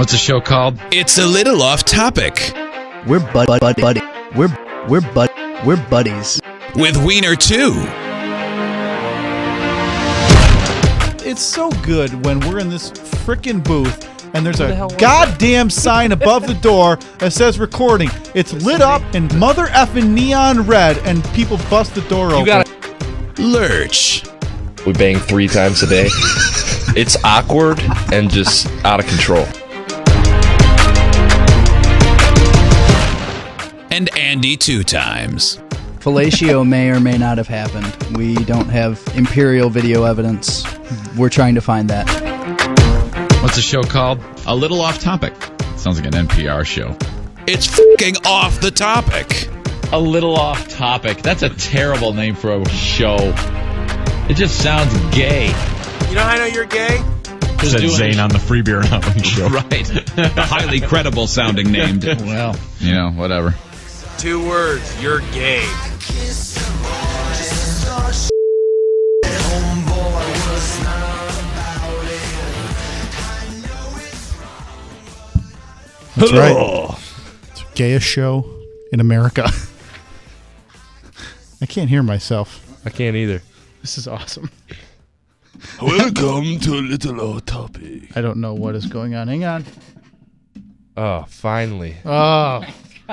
What's the show called? It's a little off topic. We're buddy. We're buddies. With Wiener 2. It's so good when we're in this frickin' booth and there's a goddamn sign above the door that says recording. It's lit up in mother effing neon red and people bust the door open. You got Lurch. We bang 3 times a day. It's awkward and just out of control. And Andy 2 times. Fellatio may or may not have happened. We don't have imperial video evidence. We're trying to find that. What's the show called? A little off topic. Sounds like an NPR show. It's fucking off the topic. A little off topic. That's a terrible name for a show. It just sounds gay. You know how I know you're gay? Said Zane on the Free Beer and Hot Wings show. Right. Highly credible sounding name. Well, whatever. 2 words. You're gay. That's right. It's the gayest show in America. I can't hear myself. I can't either. This is awesome. Welcome to a little off topic. I don't know what is going on. Hang on. Oh, finally. Oh.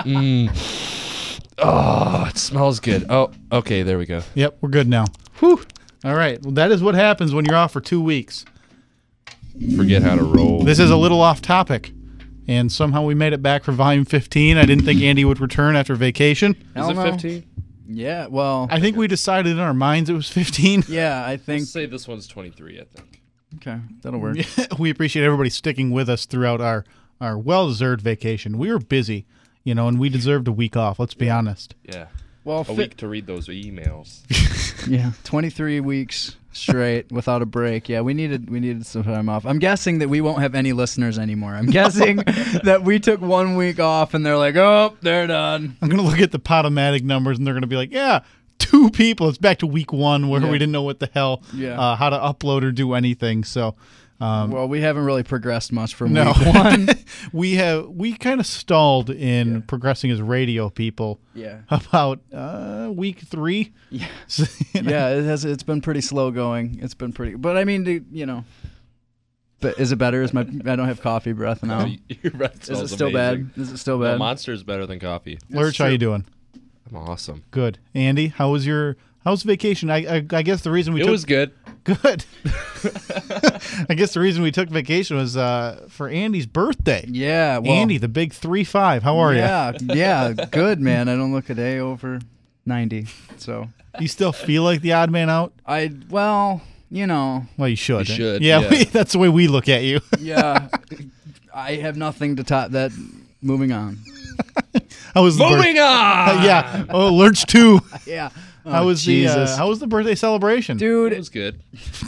Oh, it smells good. Oh, okay, there we go. Yep, we're good now. Whew. All right. Well, that is what happens when you're off for 2 weeks. Forget how to roll. This is a little off topic. And somehow we made it back for volume 15. I didn't think Andy would return after vacation. Is it 15? Yeah, well... I think we decided in our minds it was 15. Yeah, I think... Let's say this one's 23, I think. Okay, that'll work. We appreciate everybody sticking with us throughout our well-deserved vacation. We were busy, and we deserved a week off, let's be honest. Yeah. Well, a week to read those emails. Yeah, 23 weeks straight without a break. Yeah, we needed some time off. I'm guessing that we won't have any listeners anymore. I'm guessing that we took 1 week off and they're like, oh, they're done. I'm going to look at the Podomatic numbers and they're going to be like, yeah, 2 people. It's back to week 1 where we didn't know what the hell, how to upload or do anything. So, well, we haven't really progressed much from no. week 1. we kind of stalled in progressing as radio people. Yeah. About week 3. Yeah. Yeah, it's been pretty slow going. It's been pretty, but I mean, but is it better? I don't have coffee breath now. Your breath smells Is it still amazing. bad? Is it still bad? No, Monster is better than coffee. Lurch, how you doing? I'm awesome. Good. Andy, how's vacation? I guess the reason we It was good. Good. I guess the reason we took vacation was for Andy's birthday. Yeah. Well, Andy, the big 3-5. How are you? Yeah, good, man. I don't look a day over 90. So. You still feel like the odd man out? Well, Well, you should. You should. Yeah, that's the way we look at you. Yeah. I have nothing to top that. Moving on. Moving on! Yeah. Oh, Lurch 2. Yeah. How was the birthday celebration? Dude, It was good.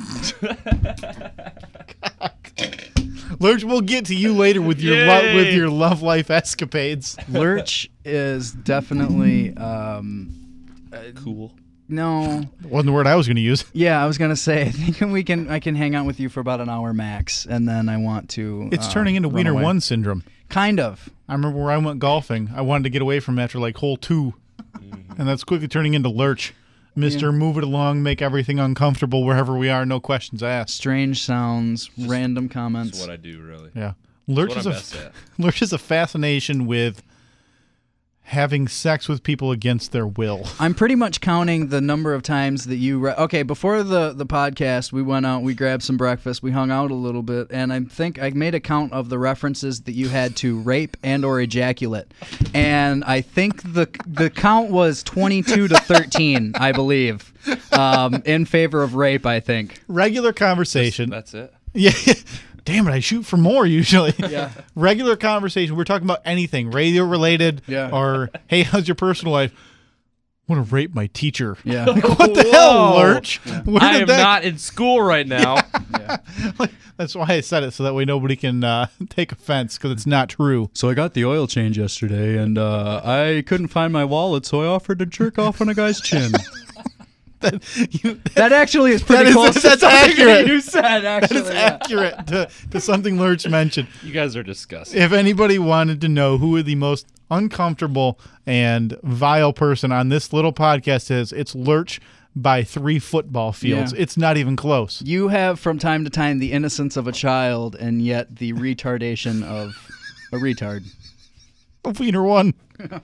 Lurch, we'll get to you later with your love life escapades. Lurch is definitely Cool. no. Wasn't the word I was going to use. Yeah, I was gonna say. I think I can hang out with you for about an hour max, and then I want to. It's turning into run Wiener away. 1 syndrome. Kind of. I remember where I went golfing. I wanted to get away from after like hole 2. And that's quickly turning into Lurch. Mr. Move it along, make everything uncomfortable wherever we are, no questions asked. Strange sounds, random comments. That's what I do, really. Yeah. Lurch is a fascination with having sex with people against their will. I'm pretty much counting the number of times that you... Okay, before the podcast, we went out, we grabbed some breakfast, we hung out a little bit, and I think I made a count of the references that you had to rape and or ejaculate. And I think the count was 22 to 13, I believe, in favor of rape, I think. Regular conversation. That's it? Yeah. Damn it, I shoot for more usually. Yeah. Regular conversation. We're talking about anything, radio related, or, hey, how's your personal life? I want to rape my teacher. Yeah. Like, what the hell, Lurch? I am not in school right now. Yeah. That's why I said it, so that way nobody can take offense, because it's not true. So I got the oil change yesterday, and I couldn't find my wallet, so I offered to jerk off on a guy's chin. That actually is pretty close. That's to something accurate. that you said, actually. It's accurate to something Lurch mentioned. You guys are disgusting. If anybody wanted to know who the most uncomfortable and vile person on this little podcast is, it's Lurch by 3 football fields. Yeah. It's not even close. You have, from time to time, the innocence of a child and yet the retardation of a retard. Wiener one.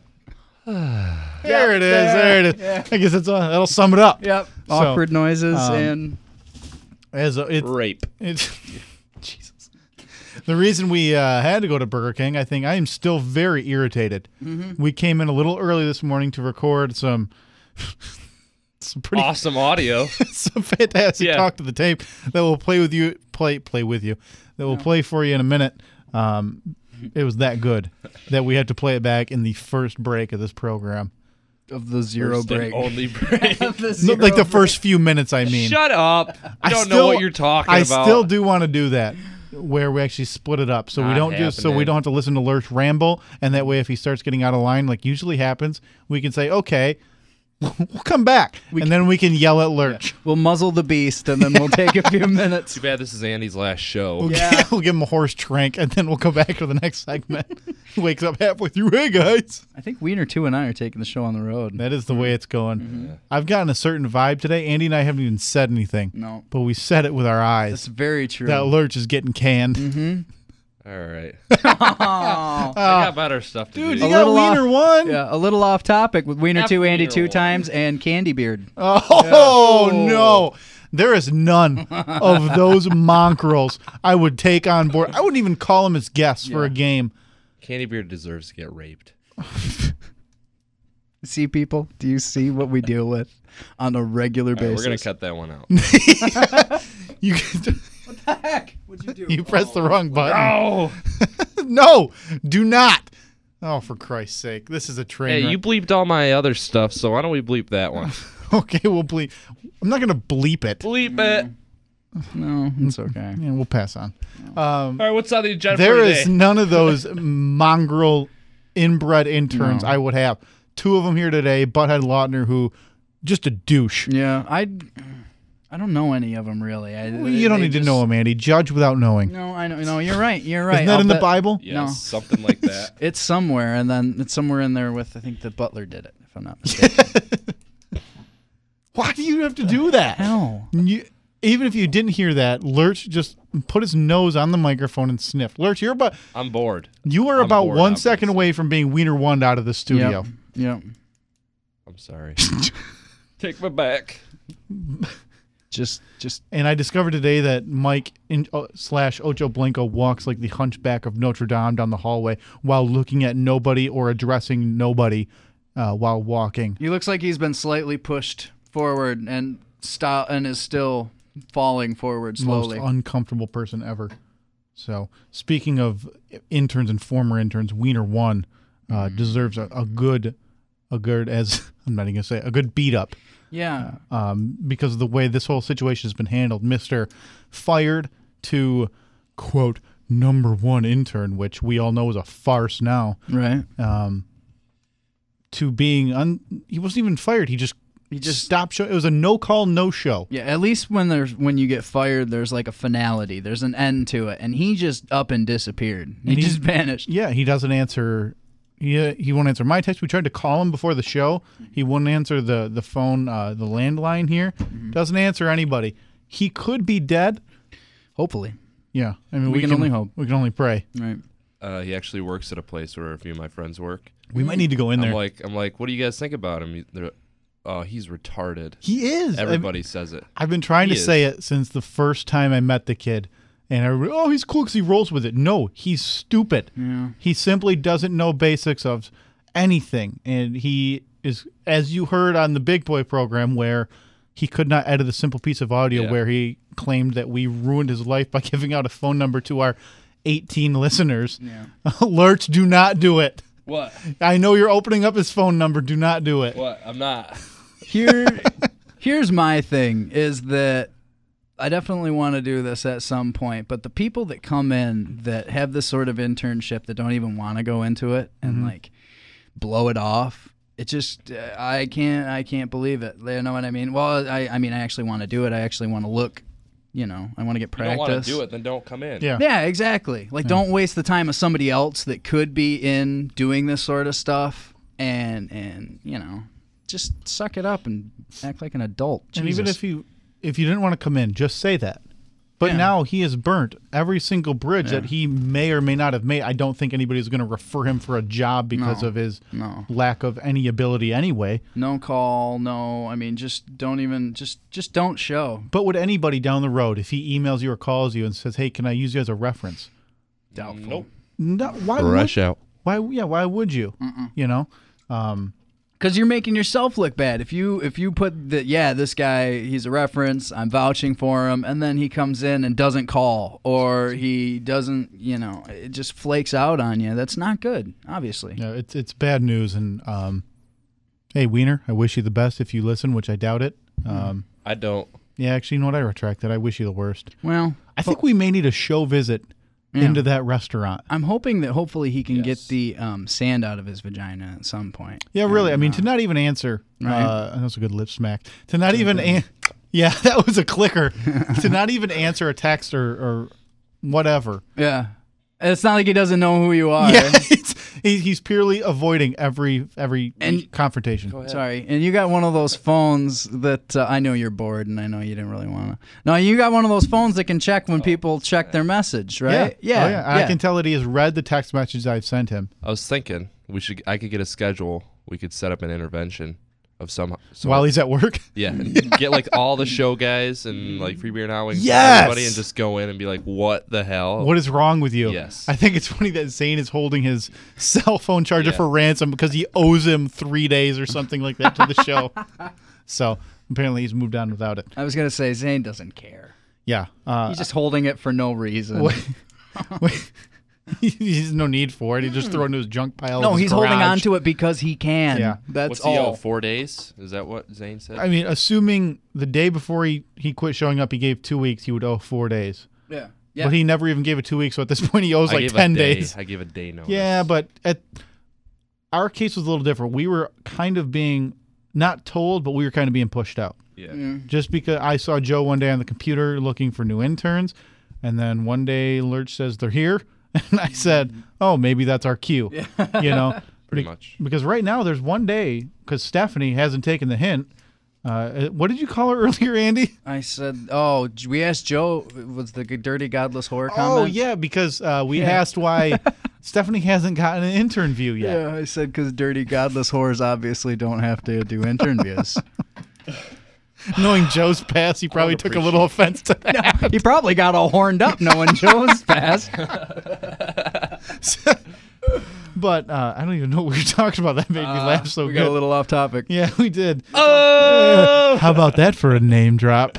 There it is. There it is. Yeah. I guess that'll sum it up. Yep. So, Awkward noises and... Rape. Jesus. The reason we had to go to Burger King, I think I am still very irritated. Mm-hmm. We came in a little early this morning to record some pretty Awesome audio. some fantastic Yeah. talk to the tape that will play with you. That will play for you in a minute. It was that good that we had to play it back in the first break of this program. of the zero First and break. only break. Like the first few minutes, I mean. Shut up. I don't know still- what you're talking I about. still do want to do that, where we actually split it up, so we Not don't happening. have to listen to Lurch ramble, and that way, if he starts getting out of line, like usually happens, we can say, okay, we'll come back, and then we can yell at Lurch. We'll muzzle the beast, and then we'll take a few minutes. Too bad this is Andy's last show. We'll give him a horse trank, and then we'll go back to the next segment. He wakes up halfway through. Hey guys, I think Wiener 2 and I are taking the show on the road. that is the way it's going. I've gotten a certain vibe today. Andy and I haven't even said anything, No, but we said it with our eyes. that's very true. That Lurch is getting canned. All right. Oh. I got better stuff to Dude, do. you got little off- Wiener one. Yeah, a little off topic with Wiener F 2, Andy Wiener 2 one. times, and Candy Beard. Oh no. There is none of those mongrels I would take on board. I wouldn't even call them as guests for a game. Candy Beard deserves to get raped. See, people? Do you see what we deal with on a regular All right, basis? we're going to cut that one out. You What the heck? What'd you do? you pressed the wrong button. Oh. No, do not. Oh, for Christ's sake. This is a train Hey, wreck. you bleeped all my other stuff, so why don't we bleep that one? Okay, we'll bleep. I'm not going to bleep it. Bleep it. No, it's okay. Yeah, we'll pass on. All right, what's on the agenda There for is today? none of those mongrel inbred interns I would have. 2 of them here today, Butthead Lautner, who just a douche. Yeah, I don't know any of them really. Well, you don't need to know him, Andy. Judge without knowing. No, I know. No, you're right. You're right. Isn't that I'll in the bet- Bible? Yes, No. something like that. It's somewhere, and then it's somewhere in there with I think the butler did it, if I'm not mistaken. Why do you have to do that? Hell. Even if you didn't hear that, Lurch just put his nose on the microphone and sniffed. Lurch, you I'm bored. are I'm about bored, 1 second obviously. away from being Wiener one out of the studio. Yep. I'm sorry. Take me back. Just And I discovered today that Mike slash Ocho Blanco walks like the hunchback of Notre Dame down the hallway while looking at nobody or addressing nobody while walking. he looks like he's been slightly pushed forward and is still falling forward slowly. Most uncomfortable person ever. So, speaking of interns and former interns, Wiener one deserves a good as I'm not even gonna say a good beat up. Yeah. Because of the way this whole situation has been handled. Mr. Fired to quote #1 intern, which we all know is a farce now. Right. To being he wasn't even fired. He just stopped show. It was a no call, no show. Yeah, at least when you get fired, there's like a finality. There's an end to it, and he just up and disappeared. He just vanished. Yeah, he doesn't answer. He won't answer my text. We tried to call him before the show. He wouldn't answer the phone, the landline here. Doesn't answer anybody. He could be dead. Hopefully. Yeah, I mean We can only hope. We can only pray. Right. He actually works at a place where a few of my friends work. We might need to go in there. I'm like, what do you guys think about him? He's retarded. He is. Everybody says it. I've been trying to He is. say it since the first time I met the kid. And everybody, he's cool because he rolls with it. No, he's stupid. Yeah. He simply doesn't know basics of anything. And he is, as you heard on the Big Boy program, where he could not edit a simple piece of audio Yeah. where he claimed that we ruined his life by giving out a phone number to our 18 listeners. Yeah. Lurch, do not do it. What? I know you're opening up his phone number. Do not do it. What? I'm not. Here's my thing is that I definitely want to do this at some point, but the people that come in that have this sort of internship that don't even want to go into it and like blow it off, it just I can't believe it. You know what I mean? Well, I mean I actually want to do it. I actually want to look. I want to get practice. If you don't want to do it, then don't come in. Yeah, exactly. Like, don't waste the time of somebody else that could be in doing this sort of stuff, and just suck it up and act like an adult. And Jesus. even if you didn't want to come in, just say that. But now he has burnt every single bridge that he may or may not have made. I don't think anybody's going to refer him for a job because of his lack of any ability anyway. No call, no. I mean, just don't show. But would anybody down the road, if he emails you or calls you and says, "Hey, can I use you as a reference?" Doubtful. Nope. No, why? Rush out. Why? Yeah. Why would you? Because you're making yourself look bad. If you put this guy, he's a reference, I'm vouching for him, and then he comes in and doesn't call, or he doesn't, it just flakes out on you. That's not good, obviously. Yeah, it's bad news. And hey, Wiener, I wish you the best if you listen, which I doubt it. I don't. Yeah, actually, you know what? I retract that. I wish you the worst. Well, I think we may need a show visit into that restaurant. I'm hoping that hopefully he can get the sand out of his vagina at some point. Yeah, really. I mean, to not even answer, that was a good lip smack. To not even, yeah, that was a clicker. To not even answer a text or whatever. Yeah. It's not like he doesn't know who you are. Yeah, he's purely avoiding every confrontation. Sorry. And you got one of those phones that I know you're bored and I know you didn't really want to. No, you got one of those phones that can check when people check their message, right? Yeah. Oh, yeah. I can tell that he has read the text message I've sent him. I was thinking I could get a schedule. We could set up an intervention of some while he's at work. Yeah, and get like all the show guys and like Free Beer and Hot Wings, everybody, and just go in and be like, "What the hell? What is wrong with you?" Yes, I think it's funny that Zane is holding his cell phone charger for ransom because he owes him 3 days or something like that to the show. So apparently he's moved on without it. I was gonna say Zane doesn't care. Yeah, he's just holding it for no reason. Wait. He has no need for it. He just throw it into his junk pile. No, he's holding on to it because he can. Yeah, that's What's all. 4 days? Is that what Zane said? I mean, assuming the day before he quit showing up, he gave 2 weeks. He would owe 4 days. Yeah. But he never even gave it 2 weeks. So at this point, he owes like 10 days. I gave a day notice. Yeah, but our case was a little different. We were kind of being not told, but we were kind of being pushed out. Yeah. Just because I saw Joe one day on the computer looking for new interns, and then one day Lurch says they're here. And I said, "Oh, maybe that's our cue." Yeah. Pretty much. Because right now there's one day because Stephanie hasn't taken the hint. What did you call her earlier, Andy? I said, we asked Joe, was the dirty godless whore comment? Oh yeah, because we asked why Stephanie hasn't gotten an intern view yet. Yeah, I said because dirty godless whores obviously don't have to do intern views. Knowing Joe's past, he probably took a little offense to that. No, he probably got all horned up knowing Joe's past. But I don't even know what we were talking about. That made me laugh so we good. got a little off topic. Yeah, we did. Oh! How about that for a name drop?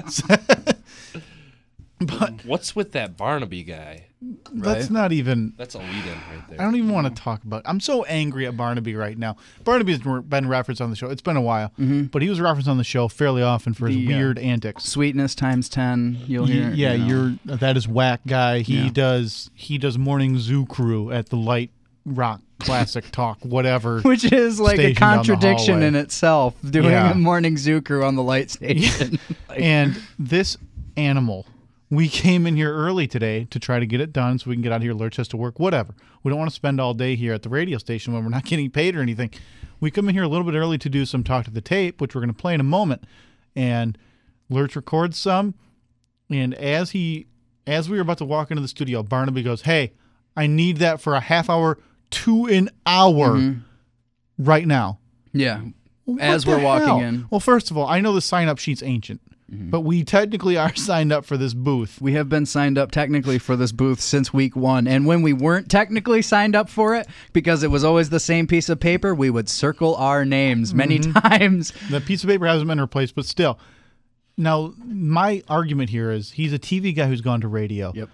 But what's with that Barnaby guy? That's not even... That's a lead-in right there. I don't even want to talk about it. I'm so angry at Barnaby right now. Barnaby's been referenced on the show. It's been a while. Mm-hmm. But he was referenced on the show fairly often for his weird antics. Sweetness times 10. You'll hear. Yeah, that is whack guy. He does morning zoo crew at the Light Rock Classic Talk, whatever. Which is like a contradiction in itself, doing a morning zoo crew on the light station. And this animal... We came in here early today to try to get it done so we can get out of here. Lurch has to work, whatever. We don't want to spend all day here at the radio station when we're not getting paid or anything. We come in here a little bit early to do some talk to the tape, which we're going to play in a moment. And Lurch records some. And as we were about to walk into the studio, Barnaby goes, "Hey, I need that for a half hour to an hour right now." Yeah. As we're walking in. Well, first of all, I know the sign-up sheet's ancient. But we technically are signed up for this booth. We have been signed up technically for this booth since week 1. And when we weren't technically signed up for it, because it was always the same piece of paper, we would circle our names many times. The piece of paper hasn't been replaced, but still. Now, my argument here is he's a TV guy who's gone to radio. Yep.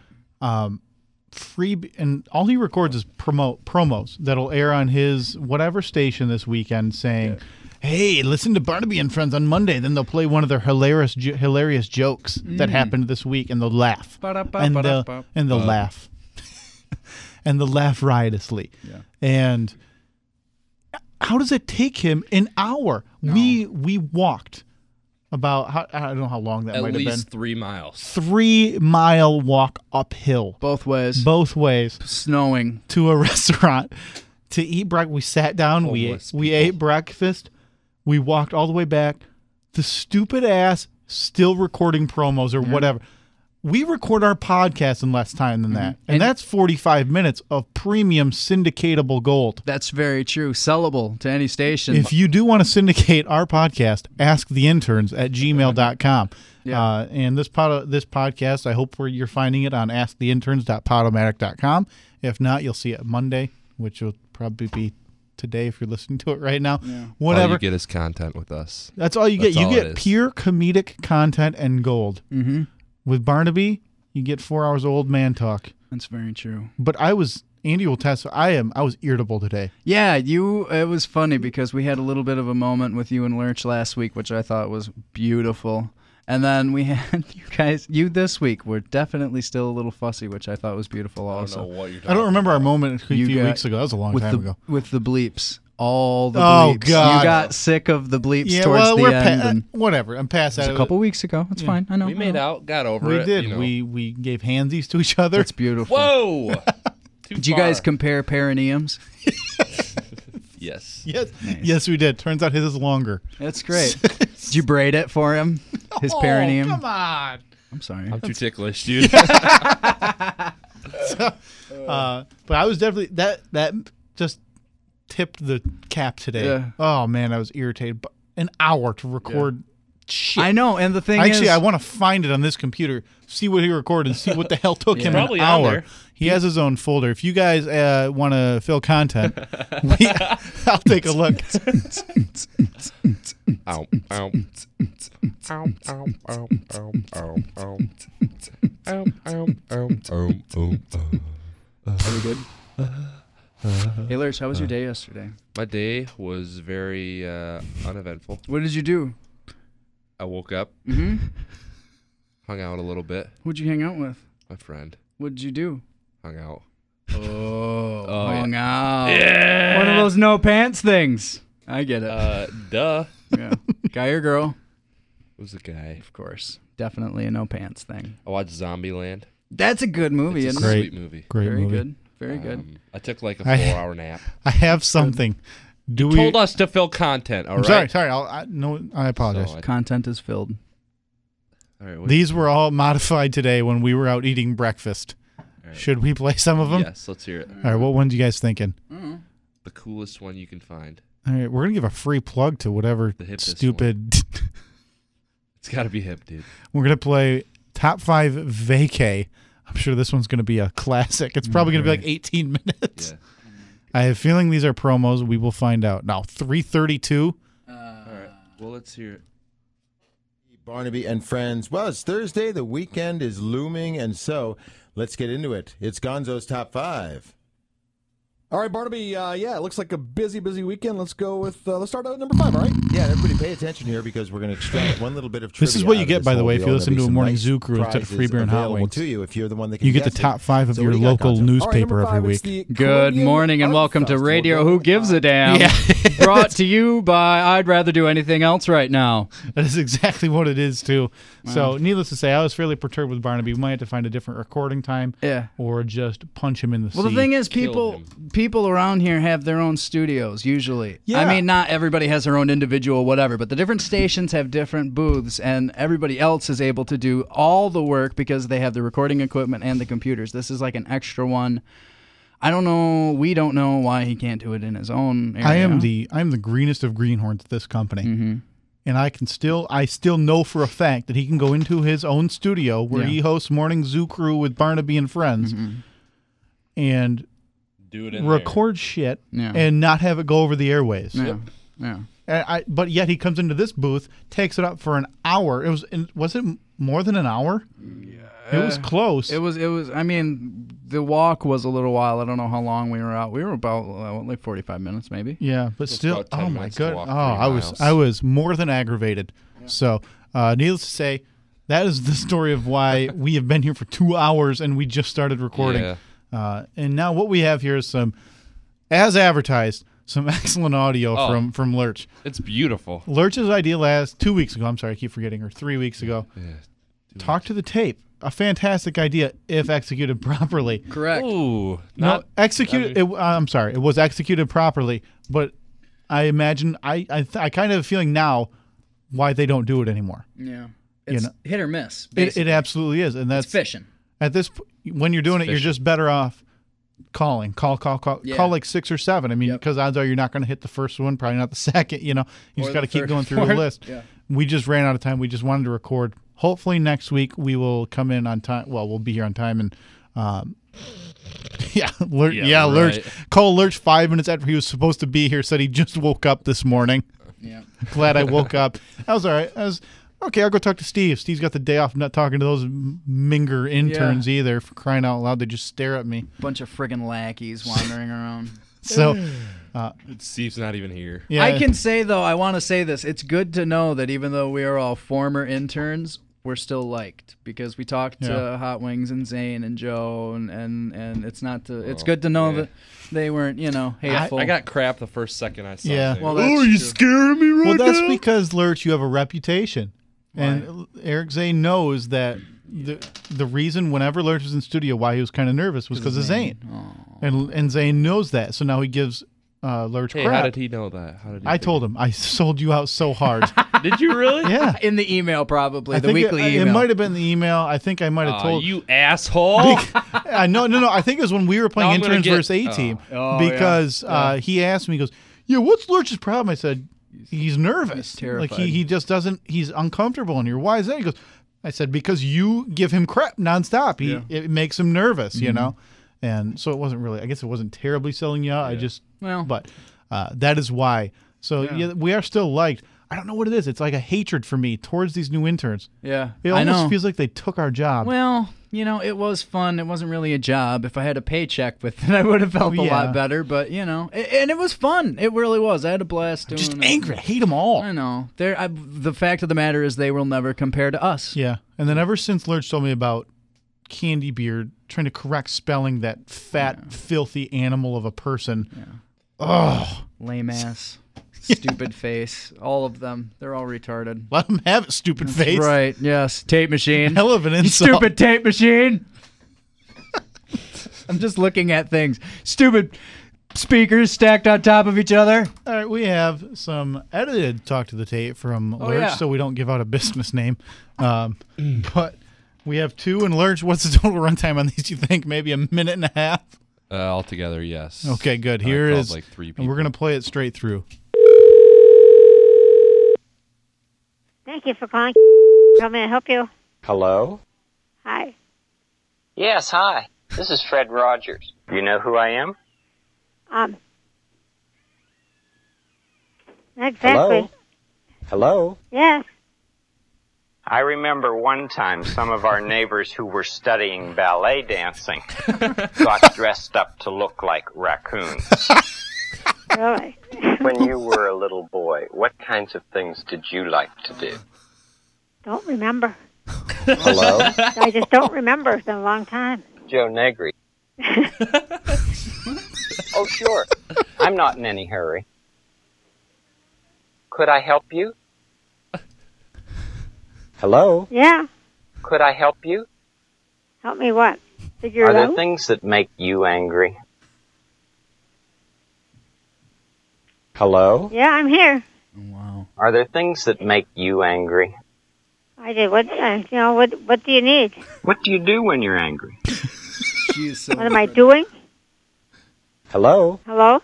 And all he records is promos that'll air on his whatever station this weekend saying... Yeah. Hey, listen to Barnaby and Friends on Monday. Then they'll play one of their hilarious jokes that happened this week, and they'll laugh. And they'll laugh. And they'll laugh riotously. Yeah. And how does it take him an hour? No. We walked about, I don't know how long that might have been. At least 3 miles. 3-mile walk uphill. Both ways. Snowing. To a restaurant to eat breakfast. We sat down. We ate breakfast. We walked all the way back. The stupid ass still recording promos or whatever. We record our podcast in less time than that. And that's 45 minutes of premium syndicatable gold. That's very true. Sellable to any station. If you do want to syndicate our podcast, asktheinterns@gmail.com. Yeah. And this podcast, I hope you're finding it on asktheinterns.podomatic.com. If not, you'll see it Monday, which will probably be today if you're listening to it right now. Yeah. Whatever. All you get is content with us. That's all you get. You get pure comedic content and gold. Mm-hmm. With Barnaby, you get 4 hours of old man talk. That's very true. But Andy will test. I was irritable today. Yeah, it was funny because we had a little bit of a moment with you and Lurch last week, which I thought was beautiful. And then we had you this week were definitely still a little fussy, which I thought was beautiful also. I don't know what you're talking I don't remember about. our moment a few weeks ago. That was a long time ago. With the bleeps. All the bleeps. Oh, God. You got sick of the bleeps towards the end. Whatever. I'm past that. It was a couple weeks ago. It's fine. I know. We made out, got over it. We did. You know. We gave handsies to each other. That's beautiful. Whoa! Did you guys compare perineums? Yes. Yes. Nice. Yes, we did. Turns out his is longer. That's great. Did you braid it for him? His perineum? Come on. I'm sorry. I'm too ticklish, dude. But I was definitely that just tipped the cap today. Yeah. Oh man, I was irritated. But an hour to record shit. I know, and the thing is, I want to find it on this computer, see what he recorded, and see what the hell took him an Probably hour. on there. He has his own folder. If you guys want to fill content, I'll take a look. Ow, ow. Ow, ow, ow, ow, ow, ow. Ow, ow, ow, ow, ow. Are we good? Hey, Lurch, how was your day yesterday? My day was very uneventful. What did you do? I woke up, hung out a little bit. Who'd you hang out with? My friend. What did you do? Hung out. Hung out. Yeah. One of those no pants things. I get it. Duh. Yeah. Guy or girl? It was a guy. Of course. Definitely a no pants thing. I watched Zombieland. That's a good movie, It's a isn't it? sweet movie. Great Very movie. good. Very good. I took like a 4-hour nap. I have something. Told us to fill content, all right? Sorry. I apologize. So Content is filled. all right, These were all modified today when we were out eating breakfast. right. Should we play some of them? Yes, let's hear it. All right, what ones you guys thinking? The coolest one you can find. All right, we're going to give a free plug to whatever The hippest stupid... It's got to be hip, dude. We're going to play Top 5 Vacay. I'm sure this one's going to be a classic. It's probably going to be like 18 minutes. Yeah. I have a feeling these are promos. We will find out. Now, 3:32. All right. Well, let's hear it. Barnaby and friends. Well, it's Thursday. The weekend is looming, and so let's get into it. It's Gonzo's Top 5. All right, Barnaby, it looks like a busy weekend. Let's go with, let's start out at number 5, all right? Yeah, and everybody pay attention here because we're going to extract one little bit of trivia. This is what you out of get, this by the whole way, if deal, you and listen there'll to a be Morning some Zoo Crew instead of prizes Free Beer and Hot available Wings. to you if you're the one that can You get the guess it. top 5 of So your what do you got, local Gonzo? newspaper All right, every number 5, week. it's the Good Caribbean morning and Art welcome to Festival. Radio Who Gives a Damn. Yeah. Brought to you by I'd Rather Do Anything Else Right Now. That is exactly what it is, too. So, needless to say, I was fairly perturbed with Barnaby. We might have to find a different recording time Yeah. or just punch him in the Well, sea. the thing is, Kill people around here have their own studios, usually. Yeah. I mean, not everybody has their own individual whatever, but the different stations have different booths, and everybody else is able to do all the work because they have the recording equipment and the computers. This is like an extra one. I don't know. We don't know why he can't do it in his own area. I am the greenest of greenhorns at this company. Mm-hmm. And I still know for a fact that he can go into his own studio where Yeah. he hosts Morning Zoo Crew with Barnaby and friends and Do it in record shit Yeah. and not have it go over the airways. Yeah. Yeah. But yet he comes into this booth, takes it up for an hour. Was it more than an hour? Yeah, it was close. It was. I mean, the walk was a little while. I don't know how long we were out. We were about like 45 minutes, maybe. Yeah, but still, about 10 oh my minutes to god, walk 3 miles. I was more than aggravated. So, needless to say, that is the story of why we have been here for 2 hours and we just started recording. Yeah. And now what we have here is as advertised, some excellent audio from Lurch. It's beautiful. Lurch's idea 2 weeks ago. I'm sorry, I keep forgetting her. 3 weeks ago. Yeah. Talk to the tape. A fantastic idea if executed properly. Correct. Ooh, I'm sorry, it was executed properly, but I imagine I kind of have a feeling now why they don't do it anymore. Yeah, it's hit or miss. It absolutely is, and that's it's fishing. At this, when you're doing it, you're just better off calling. Call like 6 or 7. I mean, because odds are you're not going to hit the first one, probably not the second. You just got to keep going through the list. Yeah. We just ran out of time. We just wanted to record. Hopefully next week we will come in on time. Well, we'll be here on time and. Lurch. Cole Lurch 5 minutes after he was supposed to be here said he just woke up this morning. Yeah. Glad I woke up. That was all right. Okay, I'll go talk to Steve. Steve's got the day off. I'm not talking to those Minger interns either, for crying out loud. They just stare at me. Bunch of friggin' lackeys wandering around. So, Steve's not even here. Yeah. I can say, though, I want to say this. It's good to know that even though we are all former interns, we're still liked because we talked to Hot Wings and Zane and Joe, and it's not to. It's good to know that they weren't, hateful. I got crap the first second I saw Yeah. it. Well, that's true. Scaring me right now? Well, that's because, Lurch, you have a reputation. And Eric Zane knows that the reason whenever Lurch was in studio why he was kind of nervous was because of Zane. And Zane knows that, so now he gives Lurch crap. How did he know that? I told him. I sold you out so hard. Did you really? Yeah. In the email, probably. I The think weekly email. It might have been the email. I think I might have told you asshole. No. I think it was when we were playing Interns versus A-Team. Because he asked me, he goes, yeah, what's Lurch's problem? I said, he's nervous. He's terrified. Like he just doesn't, he's uncomfortable in here. Why is that? He goes, I said, because you give him crap nonstop. It makes him nervous, you know? And so it wasn't really, I guess it wasn't terribly selling you out. But that is why. So we are still liked. I don't know what it is. It's like a hatred for me towards these new interns. Yeah. It almost feels like they took our job. Well, it was fun. It wasn't really a job. If I had a paycheck with it, I would have felt a lot better. But, and it was fun. It really was. I had a blast doing it. Just angry. I hate them all. I know. The fact of the matter is they will never compare to us. Yeah. And then ever since Lurch told me about Candy Beard trying to correct spelling that fat, filthy animal of a person. Yeah. Oh. Lame ass. Stupid face. All of them. They're all retarded. Let them have it, stupid face. Right. Yes. Tape machine. Hell of an insult. You stupid tape machine. I'm just looking at things. Stupid speakers stacked on top of each other. All right. We have some edited Talk to the Tape from Lurch, so we don't give out a business name. But we have 2. And Lurch, what's the total runtime on these, you think? Maybe a minute and a half? Altogether, yes. Okay, good. Here is, like 3 people. And we're going to play it straight through. Thank you for calling. How may I help you? Hello? Hi. Yes, hi. This is Fred Rogers. You know who I am? Exactly. Hello? Yes. I remember one time some of our neighbors who were studying ballet dancing got dressed up to look like raccoons. Really? When you were a little boy, what kinds of things did you like to do? Don't remember. Hello? I just don't remember. It's been a long time. Joe Negri. Oh, sure. I'm not in any hurry. Could I help you? Hello? Yeah. Could I help you? Help me what? Figure Are it there out? things that make you angry? Hello? Yeah, I'm here. Wow. Are there things that make you angry? I did. What do you need? What do you do when you're angry? What am I doing? Hello? Hello?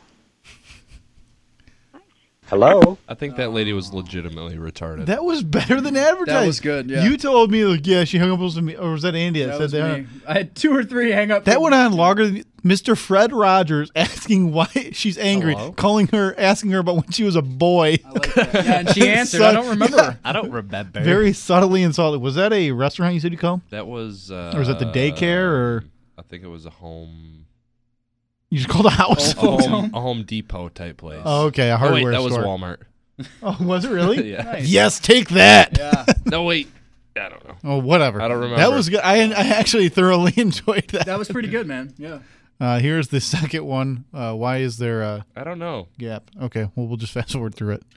Hello? I think that lady was legitimately retarded. That was better than advertised. That was good, yeah. You told me, she hung up with me, or was that Andy that said that? Me. I had 2 or 3 hang up. That went on longer than Mr. Fred Rogers asking why she's angry, asking her about when she was a boy. I like that. Yeah, and she answered. I don't remember. Yeah. I don't remember. Very subtly insulted. Was that a restaurant you said you called? That was... or was that the daycare, or... I think it was a home... You just called a house? A Home Depot type place. Oh, okay, a hardware that store. was Walmart. Oh, was it really? Yeah. Nice. Yes, take that. Yeah. No, wait. I don't know. Oh, whatever. I don't remember. That was good. I actually thoroughly enjoyed that. That was pretty good, man. Yeah. Here's the second one. Why is there a I don't know. gap? Okay, well, we'll just fast forward through it.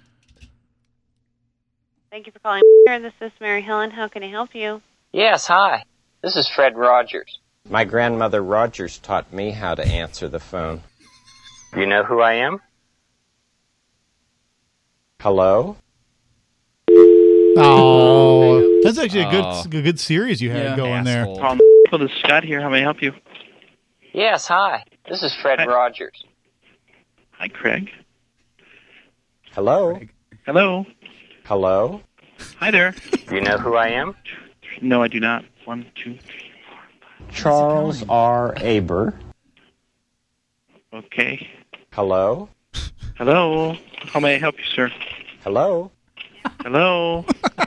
Thank you for calling. This is Mary Helen. How can I help you? Yes, hi. This is Fred Rogers. My grandmother Rogers taught me how to answer the phone. You know who I am? Hello? Oh, that's actually a good series you had going there. This is Scott here. How may I help you? Yes, hi. This is Fred Rogers. Hi, Craig. Hello? Hello. Hello? Hi there. You know who I am? No, I do not. 1, 2, 3, 4, 5. Charles R. Aber. Okay. Hello? Hello. How may I help you, sir? Hello? Hello.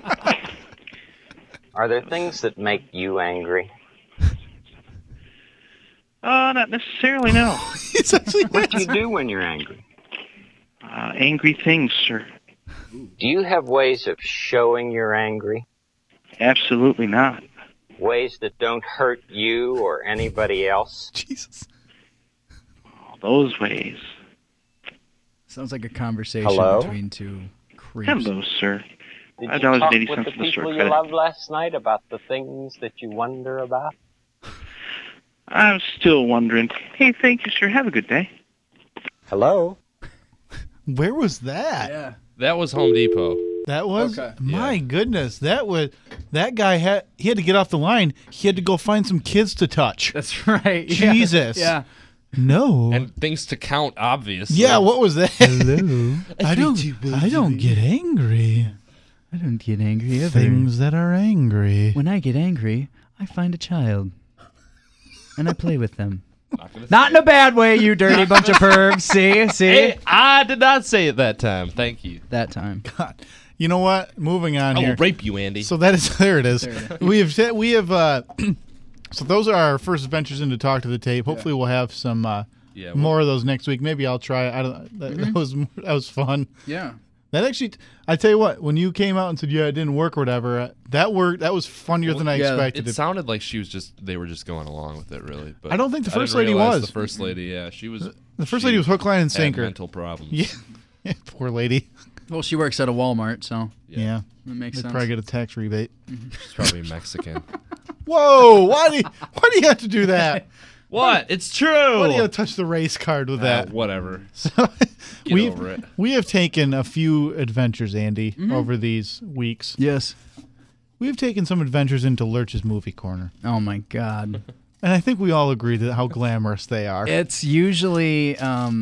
Are there things that make you angry? Not necessarily, no. What do you do when you're angry? Angry things, sir. Do you have ways of showing you're angry? Absolutely not. Ways that don't hurt you or anybody else? Jesus. All those ways. Sounds like a conversation Hello? between two creeps. Hello, sir. Did $5.80 you talk for with the the store people you credit. loved last night about the things that you wonder about? I'm still wondering. Hey, thank you, sir. Have a good day. Hello? Where was that? Yeah. That was Home Depot. That was Okay. my goodness. That guy had to get off the line. He had to go find some kids to touch. That's right. Yeah. Jesus. Yeah. No. And things to count, obviously. Yeah, what was that? Hello. I don't get angry. I don't get angry ever. Things that are angry. When I get angry, I find a child. And I play with them. Not in a bad way, you dirty bunch of pervs. See? Hey, I did not say it that time. Thank you. That time. God. You know what? Moving on I here. will rape you, Andy. So that is there. It is. There it is. We have. So those are our first adventures into Talk to the Tape. Hopefully, we'll have some more of those next week. Maybe I'll try. I don't. That was fun. Yeah. That actually, I tell you what. When you came out and said it didn't work or whatever, that worked. That was funnier than I expected. It sounded like they were just going along with it, really. But I don't think the first didn't lady realize was. The first lady, yeah, she was. The first lady was hook, line, and had sinker. mental problems. Yeah. Poor lady. Well, she works at a Walmart, so Yeah. that makes They'd sense. probably get a tax rebate. She's probably Mexican. Whoa! Why do you have to do that? What? It's true. Why do you have to touch the race card with that? Whatever. So, Get over it. We have taken a few adventures, Andy, over these weeks. Yes. We've taken some adventures into Lurch's Movie Corner. Oh, my God. And I think we all agree that how glamorous they are. It's usually...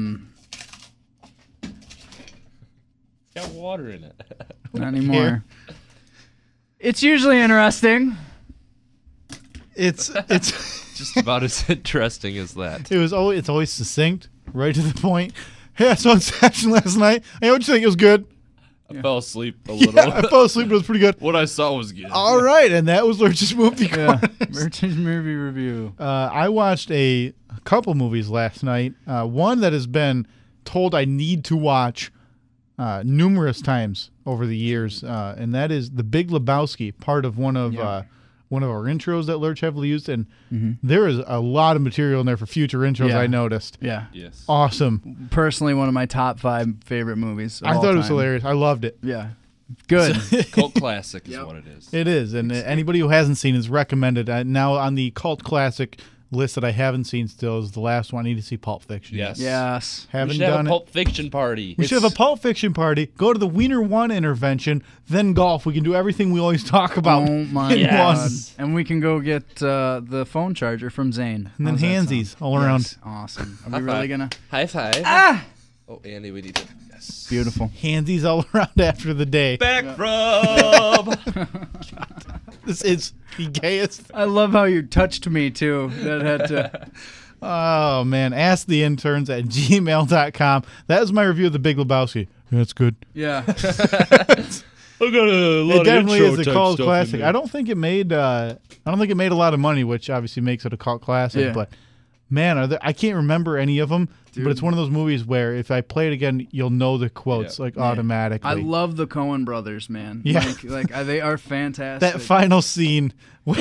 Got water in it. Not anymore. It's usually interesting. It's just about as interesting as that. It's always succinct, right to the point. Hey, I saw Inception last night. Hey, what'd you think? It was good. I fell asleep a little. Yeah, I fell asleep, but it was pretty good. What I saw was good. All right, and that was Lurch's Movie Corner. Lurch's Movie Review. I watched a couple movies last night. One that has been told I need to watch numerous times over the years, and that is The Big Lebowski, part of one of our intros that Lurch heavily used, and there is a lot of material in there for future intros. I noticed. Yeah. Yes. Awesome. Personally, one of my top 5 favorite movies. I thought it was hilarious. I loved it. Yeah. Good. Cult classic is what it is. It is, and anybody who hasn't seen is recommended. Now on the cult classic list that I haven't seen still is the last one. I need to see Pulp Fiction. Yes. Haven't we should done have a it. Pulp Fiction party. We should have a Pulp Fiction party. Go to the Wiener 1 intervention, then golf. We can do everything we always talk about. Oh, my in God. one. And we can go get the phone charger from Zane. And then How's that handsies sound? all around. Yes. Awesome. Are we really going to? High five. Ah! Oh, Andy, we need to. Yes. Beautiful. Handsies all around after the day. Back rub. This is the gayest. I love how you touched me, too. That had to... Oh, man. Ask the interns at gmail.com. That is my review of The Big Lebowski. That's good. Yeah. I got a lot It definitely of intro is a type cult stuff classic. in there. I don't think it made a lot of money, which obviously makes it a cult classic. Yeah. But man, I can't remember any of them. Dude. But it's one of those movies where if I play it again, you'll know the quotes automatically. I love the Coen brothers, man. Yeah. Like they are fantastic. That final scene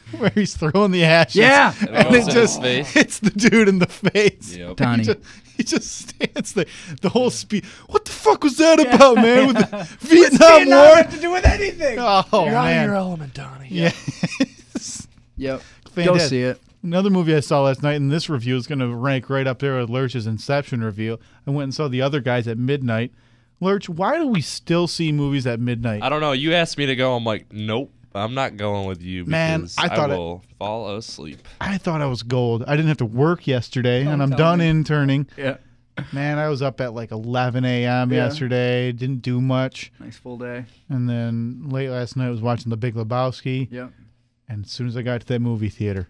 where he's throwing the ashes. Yeah. And it just hits the dude in the face. Yep. Donnie. He just stands there. The whole speech. What the fuck was that about, man? With the Vietnam War? have to do with anything? Oh, You're out of man. your element, Donnie. Yeah. Yep. Go Fantastic. see it. Another movie I saw last night, and this review is going to rank right up there with Lurch's Inception review. I went and saw The Other Guys at midnight. Lurch, why do we still see movies at midnight? I don't know. You asked me to go. I'm like, nope. I'm not going with you Man, because I thought will fall asleep. I thought I was gold. I didn't have to work yesterday, and I'm done interning. Yeah. Man, I was up at like 11 a.m. yesterday. Didn't do much. Nice full day. And then late last night I was watching The Big Lebowski. Yep. And as soon as I got to that movie theater,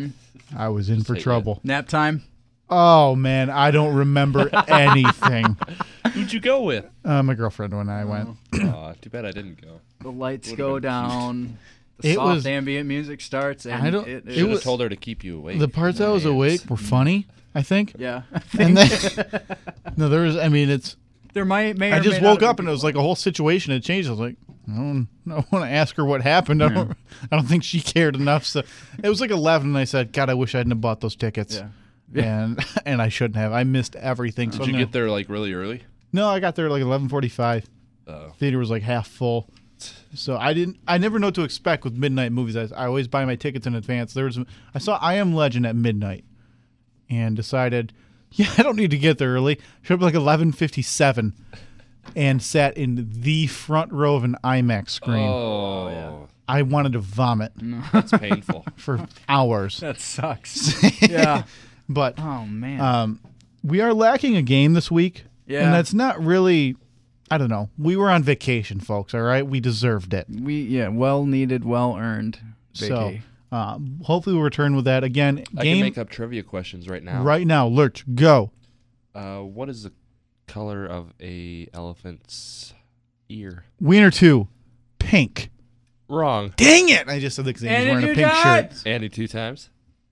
I was in for trouble. Nap time? Oh, man, I don't remember anything. Who'd you go with? My girlfriend and I went. Too bad I didn't go. The lights Would've go been down. The It soft was- ambient music starts. And I don't- It Should have was- told her to keep you awake. The parts I was awake were funny, I think. Yeah. And then, no, there was, I mean, it's, There may or I just may not woke have up and it was like a whole situation had changed. I was like, I don't want to ask her what happened. I don't think she cared enough. So it was like 11, and I said, God, I wish I hadn't have bought those tickets. Yeah. And I shouldn't have. I missed everything. So Did you get there like really early? No, I got there like 11:45. Theater was like half full. So I never know what to expect with midnight movies. I always buy my tickets in advance. I saw I Am Legend at midnight and decided, yeah, I don't need to get there early. Showed up like 11:57 and sat in the front row of an IMAX screen. Oh, yeah. I wanted to vomit. That's painful. For hours. That sucks. Yeah. But oh man, we are lacking a game this week. Yeah. And that's not really, I don't know. We were on vacation, folks, all right? We deserved it. Well needed, well earned. So hopefully we'll return with that. Again, I can make up trivia questions right now. Right now, Lurch, go. What is the color of a elephant's ear? Wiener 2, pink. Wrong. Dang it! I just said that because he's wearing a pink shirt. Andy 2 times.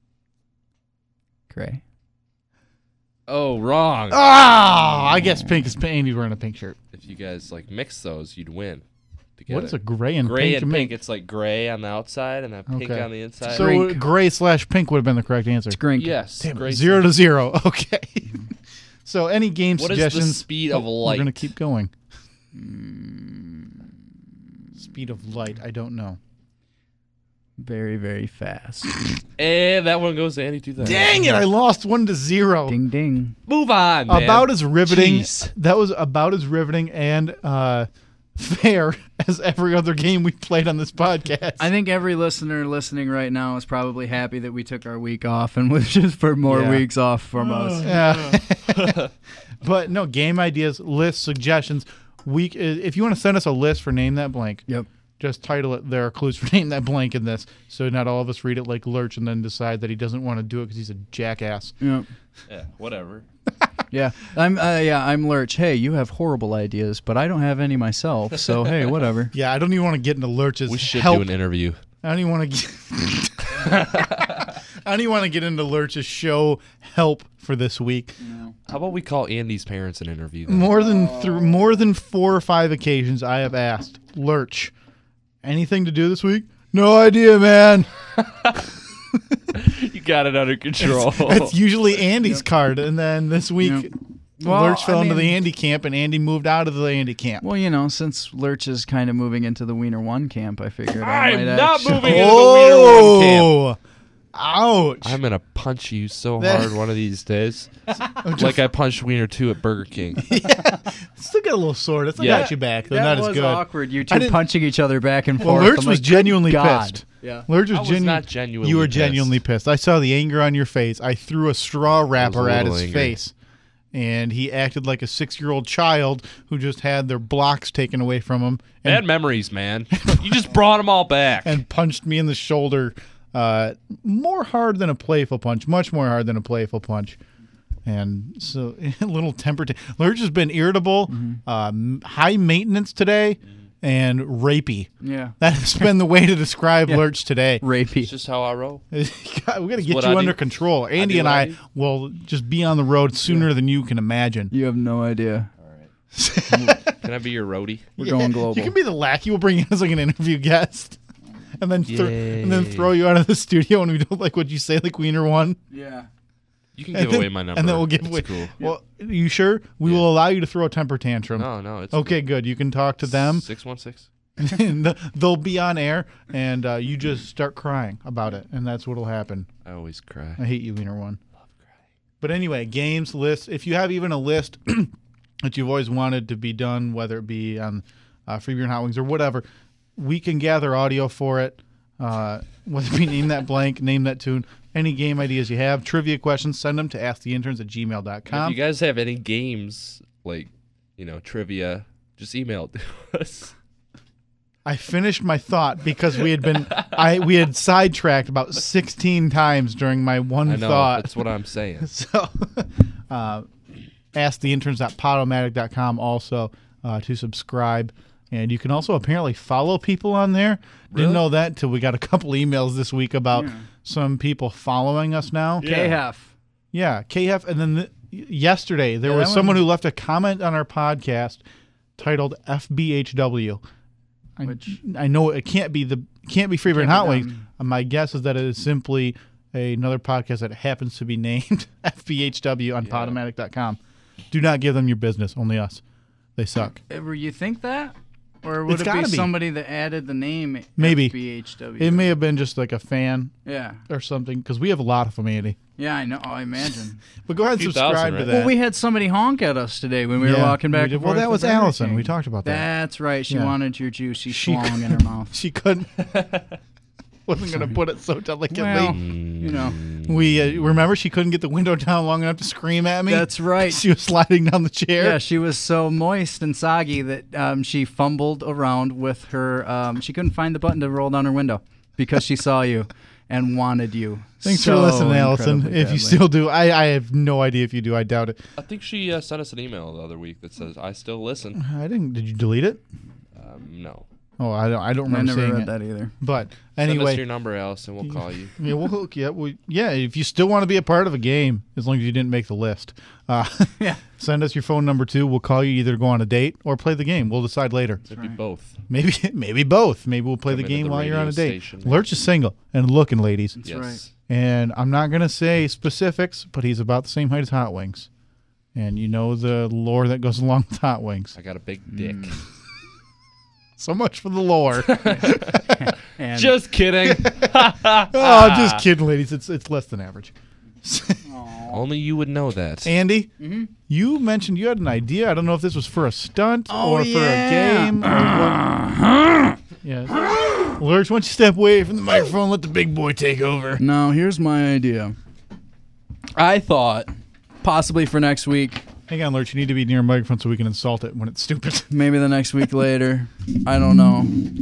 Gray. Oh, wrong. I guess pink is pink. Andy's wearing a pink shirt. If you guys like mix those, you'd win. Together. What is a gray and gray pink? and pink. It's like gray on the outside and then pink on the inside. So gray/pink would have been the correct answer. It's grink. Yes. Damn it, gray 0 to 0. Okay. So any game What is suggestions? the speed of light? We're going to keep going. Speed of light, I don't know. Very, very fast. And that one goes to Andy 2000. Dang it, I lost 1 to 0. Ding ding. Move on, man. About as riveting. Jeez. That was about as riveting and fair as every other game we played on this podcast. I think every listener listening right now is probably happy that we took our week off and wishes for more weeks off from us. Yeah. But no, game ideas, lists, suggestions. If you want to send us a list for Name That Blank, just title it, there are clues for Name That Blank in this, so not all of us read it like Lurch and then decide that he doesn't want to do it because he's a jackass. Yep. Yeah, whatever. Yeah, I'm Lurch. Hey, you have horrible ideas, but I don't have any myself. So hey, whatever. Yeah, I don't even want to get into Lurch's. We should help. do an interview. I don't even want to get. I don't even want to get into Lurch's show help for this week. No. How about we call Andy's parents and interview them? More than 4 or 5 occasions, I have asked Lurch, anything to do this week? No idea, man. You got it under control. That's usually Andy's card, and then this week. Well, Lurch fell into the mean- Andy camp, and Andy moved out of the Andy camp. Well, since Lurch is kind of moving into the Wiener 1 camp, I figured I'm might not actually- moving into the Wiener 1 camp. Ouch. I'm going to punch you so hard one of these days. Like I punched Wiener 2 at Burger King. Still got a little sore. That's Yeah. got you back, though That not was as good. awkward. You I two didn't- punching each other back and Well, forth. Lurch I'm was like, genuinely God. pissed. Yeah. Lurch was I was not genuinely You were pissed. genuinely pissed. I saw the anger on your face. I threw a straw wrapper a at little his angry. face, and he acted like a 6-year-old child who just had their blocks taken away from him Bad and, memories, man. You just brought them all back. and punched me in the shoulder. More hard than a playful punch. Much more hard than a playful punch. And so a little temper. Lurch has been irritable, high maintenance today, and rapey. Yeah. That has been the way to describe Lurch today. Rapey. It's just how I roll. We got to get what you I under do. control. Andy do and what I I do. will just be on the road sooner than you can imagine. You have no idea. Can I be your roadie? We're going global. You can be the lackey. We'll bring you as like an interview guest. and then throw you out of the studio when we don't like what you say, like Wiener 1. Yeah. You can give away my number. And then we'll give it's away. Cool. Well, you sure? We will allow you to throw a temper tantrum. No, it's okay. Good. You can talk to them. 616. And they'll be on air, and you just start crying about it, and that's what'll happen. I always cry. I hate you, Wiener 1. Love crying. But anyway, games, lists. If you have even a list that you've always wanted to be done, whether it be on Free Beer and Hot Wings or whatever, we can gather audio for it. Whether it be Name That Blank, Name That Tune, any game ideas you have, trivia questions, send them to asktheinterns@gmail.com. If you guys have any games, like, trivia, just email it to us. I finished my thought because we had sidetracked about 16 times during my one thought. That's what I'm saying. So, asktheinterns.podomatic.com also to subscribe. And you can also apparently follow people on there. Really? Didn't know that until we got a couple emails this week about some people following us now. KHEF. Yeah, KHEF. And then yesterday there was someone who left a comment on our podcast titled FBHW. I know it can't be Free Beer and Hot Wings. My guess is that it is simply another podcast that happens to be named FBHW on Podomatic.com. Do not give them your business. Only us. They suck. Were you think that? Or would it be somebody that added the name Maybe. FBHW? It may have been just like a fan or something, because we have a lot of them, Andy. Yeah, I know. I imagine. But go ahead and subscribe to that. Well, we had somebody honk at us today when we were walking back. Well, that was Allison. We talked about that. That's right. She wanted your juicy schlong in her mouth. She couldn't. Wasn't going to put it so delicately. Well, we remember she couldn't get the window down long enough to scream at me. That's right. She was sliding down the chair. Yeah, she was so moist and soggy that she fumbled around with her. She couldn't find the button to roll down her window because she saw you and wanted you. Thanks for listening, Allison. If you still do, I have no idea if you do. I doubt it. I think she sent us an email the other week that says, "I still listen." I didn't. Did you delete it? No. Oh, I don't remember I never seeing read it. that either. But send anyway, us your number, Allison. We'll call you. Yeah, we'll hook you up. Yeah, if you still want to be a part of a game, as long as you didn't make the list, send us your phone number too. We'll call you either to go on a date or play the game. We'll decide later. Maybe both. Maybe both. Maybe we'll play the game while you're on a date. Lurch is single and looking, ladies. That's right. And I'm not gonna say specifics, but he's about the same height as Hot Wings, and you know the lore that goes along with Hot Wings. I got a big dick. So much for the lore. Just kidding. Just kidding, ladies. It's less than average. Only you would know that. Andy, you mentioned you had an idea. I don't know if this was for a stunt or for a game. Or what. Yeah. Lurch, why don't you step away from the microphone and let the big boy take over? No, here's my idea. I thought possibly for next week. Hang on, Lurch. You need to be near a microphone so we can insult it when it's stupid. Maybe the next week later. I don't know.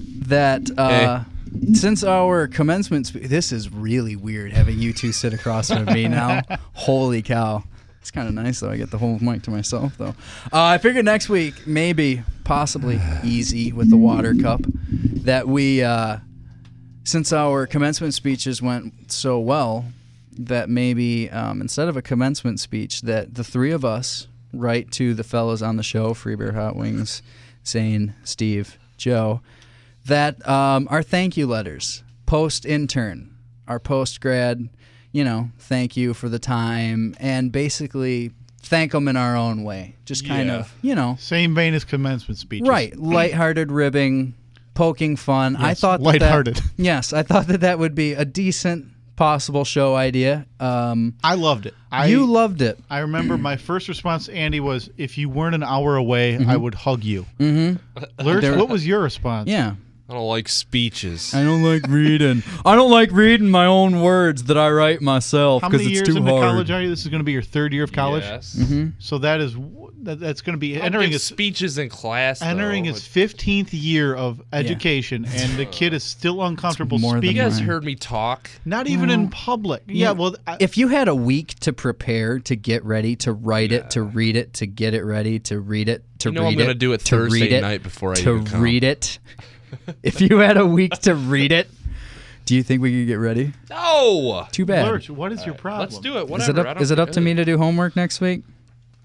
That since our commencement this is really weird having you two sit across from me now. Holy cow. It's kind of nice, though. I get the whole mic to myself, though. I figured next week, maybe, possibly, easy with the water cup, that we, since our commencement speeches went so well, that maybe instead of a commencement speech, that the three of us write to the fellows on the show, Free Beer Hot Wings, Zane, Steve, Joe, that our thank you letters, post-intern, our post-grad, thank you for the time, and basically thank them in our own way. Just kind of, Same vein as commencement speeches. Right. Lighthearted ribbing, poking fun. Yes, I thought lighthearted. Yes, I thought that would be a decent possible show idea. I loved it. You loved it. I remember my first response to Andy was, if you weren't an hour away, I would hug you. Lurch, what was your response? Yeah. I don't like speeches. I don't like reading. I don't like reading my own words that I write myself because it's too hard. How many years into college are you? This is going to be your third year of college? Yes. So that's going to be entering his speeches in class. Entering his 15th year of education, and the kid is still uncomfortable speaking. You guys heard me talk. Not even in public. Yeah, well, if you had a week to prepare, to get ready, to write it, to read it, to get it ready, to read it, to read it, I'm going to do it Thursday night before I even come. To read it. If you had a week to read it, do you think we could get ready? No. Too bad. Lurch, what is your problem? Let's do it. Whatever. Is it up to me to do homework next week?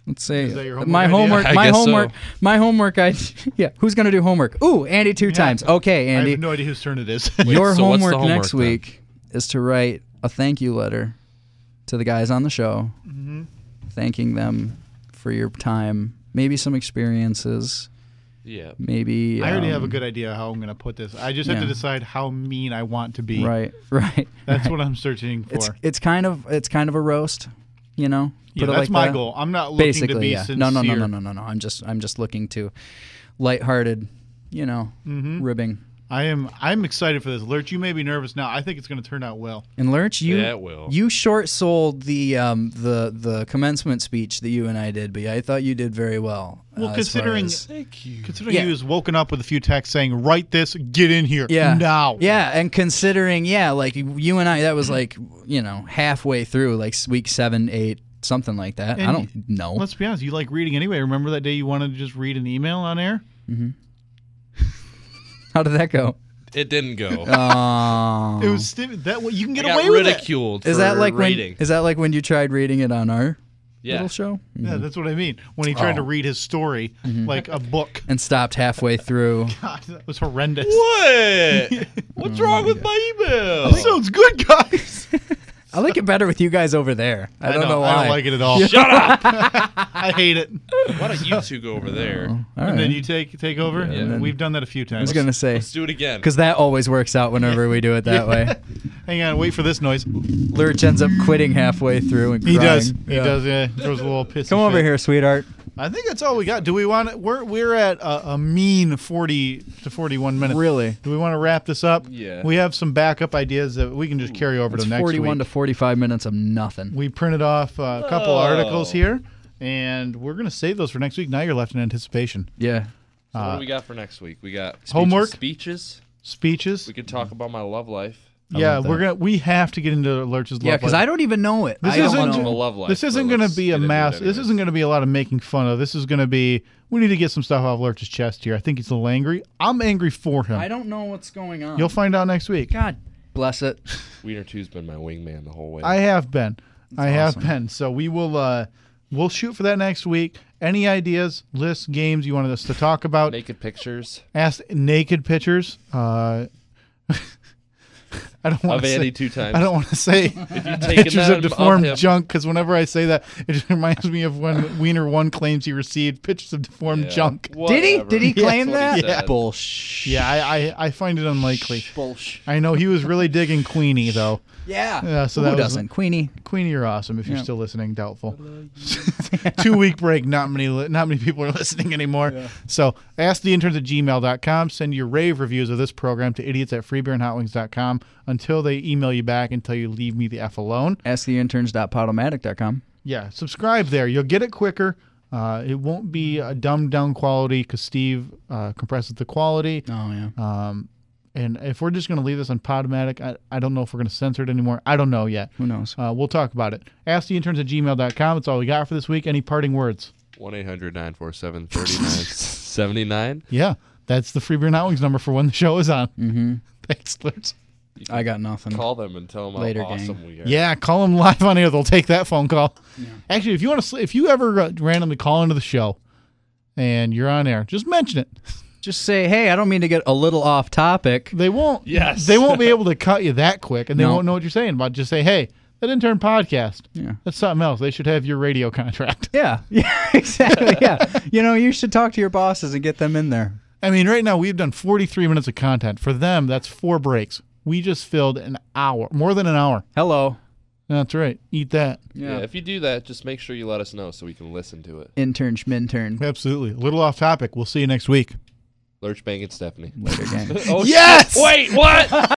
Let's see. Is that your My homework homework. idea? My I guess so. homework. My homework. Yeah. Who's gonna do homework? Ooh, Andy two times. Okay, I Andy. have no idea whose turn it is. Your so what's the homework homework next then? week is to write a thank you letter to the guys on the show, thanking them for your time, maybe some experiences. Yeah. Maybe I already have a good idea how I'm going to put this. I just have to decide how mean I want to be. Right. That's what I'm searching for. It's kind of a roast, you know. Yeah, Put it that's like my that. goal. I'm not looking Basically, to be yeah. sincere. No. I'm just looking to lighthearted, you know, ribbing. I'm excited for this. Lurch, you may be nervous now. I think it's going to turn out well. And Lurch, Yeah, it will. you short sold the commencement speech that you and I did, but I thought you did very well. Well, as far considering as- he was woken up with a few texts saying, "Write this, get in here now." Yeah, and considering, like you and I, that was like, halfway through, like week 7, 8, something like that. And I don't know. Let's be honest. You like reading anyway. Remember that day you wanted to just read an email on air? Mm-hmm. How did that go? It didn't go. Oh. It was stupid. That you can get I got away with it. ridiculed Is for that like reading. when? Is that like when you tried reading it on our little show? Yeah, that's what I mean. When he tried to read his story like a book. And stopped halfway through. God, that was horrendous. What? What's wrong with my email? That sounds good, guys. I like it better with you guys over there. I don't know why. I don't like it at all. Shut up! I hate it. Why don't you two go over there? And then you take over? Yeah. We've done that a few I times. was going to say. Let's do it again. Because that always works out whenever we do it that way. Hang on, wait for this noise. Lurch ends up quitting halfway through and He crying. does. He does, yeah. Throws a little pissy Come over fit. here, sweetheart. I think that's all we got. Do we want to, we're at a mean 40 to 41 minutes. Really? Do we want to wrap this up? Yeah. We have some backup ideas that we can just carry over It's to next 41 week. to 45 minutes of nothing. We printed off a couple articles here, and we're going to save those for next week. Now you're left in anticipation. Yeah. So what do we got for next week? We got Homework? speeches. Speeches. We could talk about my love life. Yeah, we have to get into Lurch's love Yeah, because life. I don't even know it. This I don't isn't know. a love life. This isn't going to be a mass. This isn't going to be a lot of making fun of. This is going to be. We need to get some stuff off Lurch's chest here. I think he's a little angry. I'm angry for him. I don't know what's going on. You'll find out next week. God bless it. Wiener 2's been my wingman the whole way. I have been. I have awesome. been. So we will. We'll shoot for that next week. Any ideas, lists, games you wanted us to talk about? Naked pictures. Ask naked pictures. I don't want Of to Andy say. 2 times. I don't want to say If you've taken pictures them of deformed him. junk because whenever I say that, it just reminds me of when Wiener 1 claims he received pictures of deformed Yeah. junk. Did he? Whatever. Did he claim That's what he that? said. Bullshit. Yeah, I find it unlikely. Bullshit. I know he was really digging Queenie though. Yeah. Yeah, so Who that was doesn't? Queenie. Queenie, you're awesome. If you're Yeah. still listening, doubtful. 2-week break. Not many people are listening anymore. Yeah. So asktheinterns@gmail.com. Send your rave reviews of this program to idiots@freebeerandhotwings.com until they email you back and tell you leave me the F alone. AskTheInterns.podomatic.com. Yeah, subscribe there. You'll get it quicker. It won't be a dumbed down quality because Steve compresses the quality. Oh yeah. And if we're just going to leave this on Podomatic, I don't know if we're going to censor it anymore. I don't know yet. Who knows? We'll talk about it. AskTheInterns@gmail.com. That's all we got for this week. Any parting words? 1-800-947-3979. Yeah, that's the Free Beer and Hot Wings number for when the show is on. Mm-hmm. Thanks, Liz. I got nothing. Call them and tell them Later, how awesome gang. we are. Yeah, call them live on air. They'll take that phone call. Yeah. Actually, if you want to, if you ever randomly call into the show and you're on air, just mention it. Just say, hey, I don't mean to get a little off topic. They won't. Yes. They won't be able to cut you that quick, and they No. won't know what you're saying. But just say, hey, that intern podcast. Yeah. That's something else. They should have your radio contract. Yeah. Yeah. Exactly. Yeah. You should talk to your bosses and get them in there. I mean, right now we've done 43 minutes of content. For them, that's 4 breaks. We just filled an hour, more than an hour. Hello. That's right. Eat that. Yeah, if you do that, just make sure you let us know so we can listen to it. Intern, schmintern. Absolutely. A little off topic. We'll see you next week. Lurch, Bang, and Stephanie. Later, gang. Oh, Yes! shit. Wait, what?